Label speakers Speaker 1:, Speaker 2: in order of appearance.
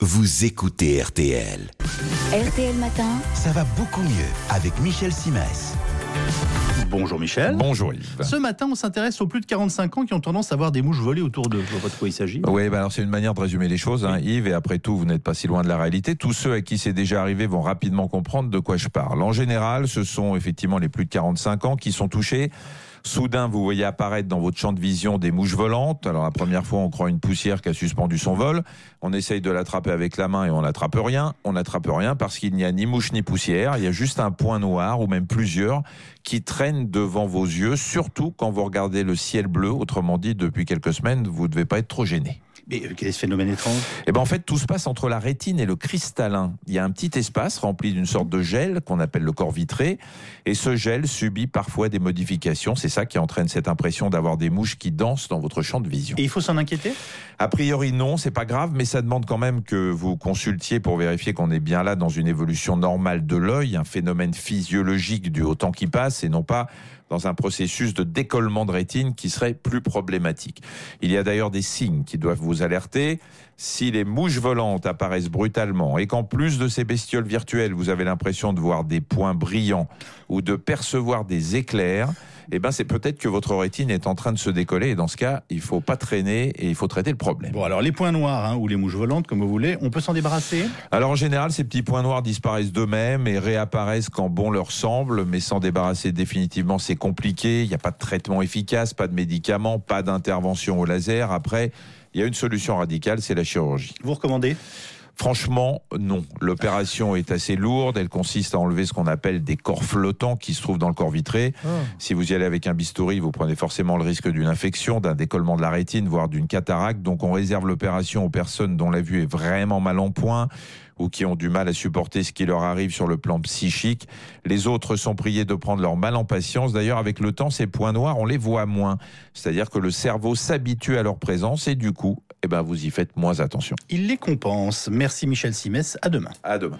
Speaker 1: vous écoutez RTL.
Speaker 2: RTL Matin,
Speaker 1: Ça va beaucoup mieux avec Michel Simès.
Speaker 3: Bonjour Michel.
Speaker 4: Bonjour Yves.
Speaker 3: Ce matin, on s'intéresse aux plus de 45 ans qui ont tendance à avoir des mouches volées autour d'eux. Je vois pas de quoi il s'agit.
Speaker 4: Oui, alors c'est une manière de résumer les choses, Yves, et après tout, vous n'êtes pas si loin de la réalité. Tous ceux à qui c'est déjà arrivé vont rapidement comprendre de quoi je parle. En général, ce sont effectivement les plus de 45 ans qui sont touchés. Soudain, vous voyez apparaître dans votre champ de vision des mouches volantes. Alors la première fois, on croit une poussière qui a suspendu son vol. On essaye de l'attraper avec la main et on n'attrape rien. On n'attrape rien parce qu'il n'y a ni mouche ni poussière. Il y a juste un point noir ou même plusieurs qui traînent devant vos yeux, surtout quand vous regardez le ciel bleu. Autrement dit, depuis quelques semaines, vous ne devez pas être trop gêné.
Speaker 3: Mais quel est ce phénomène étrange ?
Speaker 4: Eh ben en fait, tout se passe entre la rétine et le cristallin. Il y a un petit espace rempli d'une sorte de gel qu'on appelle le corps vitré. Et ce gel subit parfois des modifications. C'est ça qui entraîne cette impression d'avoir des mouches qui dansent dans votre champ de vision.
Speaker 3: Et il faut s'en inquiéter ?
Speaker 4: A priori, non, c'est pas grave, mais ça demande quand même que vous consultiez pour vérifier qu'on est bien là dans une évolution normale de l'œil, un phénomène physiologique dû au temps qui passe et non pas dans un processus de décollement de rétine qui serait plus problématique. Il y a d'ailleurs des signes qui doivent vous alerter. Si les mouches volantes apparaissent brutalement et qu'en plus de ces bestioles virtuelles, vous avez l'impression de voir des points brillants ou de percevoir des éclairs, eh ben c'est peut-être que votre rétine est en train de se décoller et dans ce cas, il faut pas traîner et il faut traiter le problème.
Speaker 3: Bon, alors les points noirs ou les mouches volantes, comme vous voulez, on peut s'en débarrasser ?
Speaker 4: Alors en général, ces petits points noirs disparaissent d'eux-mêmes et réapparaissent quand bon leur semble, mais s'en débarrasser définitivement, c'est compliqué. Il n'y a pas de traitement efficace, pas de médicaments, pas d'intervention au laser. Après, il y a une solution radicale, c'est la chirurgie.
Speaker 3: Vous recommandez ?
Speaker 4: Franchement, non. L'opération est assez lourde. Elle consiste à enlever ce qu'on appelle des corps flottants qui se trouvent dans le corps vitré. Si vous y allez avec un bistouri, vous prenez forcément le risque d'une infection, d'un décollement de la rétine, voire d'une cataracte. Donc on réserve l'opération aux personnes dont la vue est vraiment mal en point ou qui ont du mal à supporter ce qui leur arrive sur le plan psychique. Les autres sont priés de prendre leur mal en patience. D'ailleurs, avec le temps, ces points noirs, on les voit moins. C'est-à-dire que le cerveau s'habitue à leur présence et du coup, vous y faites moins attention.
Speaker 3: Il les compense. Merci Michel Simès. À demain.
Speaker 4: À demain.